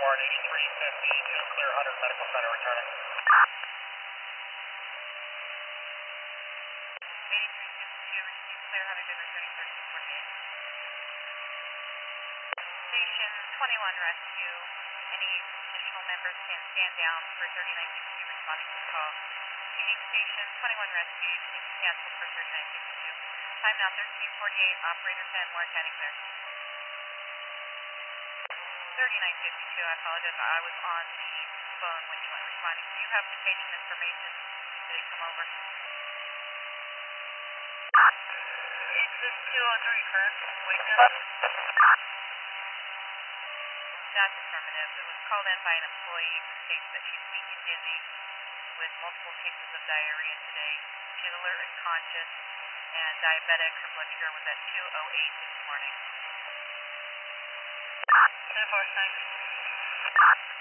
Warren 8350 to Clear 100 Medical Center returning. 8352, receive Clear 100 and returning 3248. Station 21 Rescue. Any additional members can stand down for 3952 responding to the call. Repeating, Station 21 Rescue, you can cancel for 3952. Time now 1348, operator 10, Warren County clear. 3952, I apologize, I was on the phone when you went responding. Do you have the patient information? Did it come over? Is this 203 current? Weakness? That's affirmative. It was called in by an employee who states that she's weak and dizzy with multiple cases of diarrhea today. She's alert and conscious and diabetic. Her blood sugar was at 208 this morning. 10-4, thanks.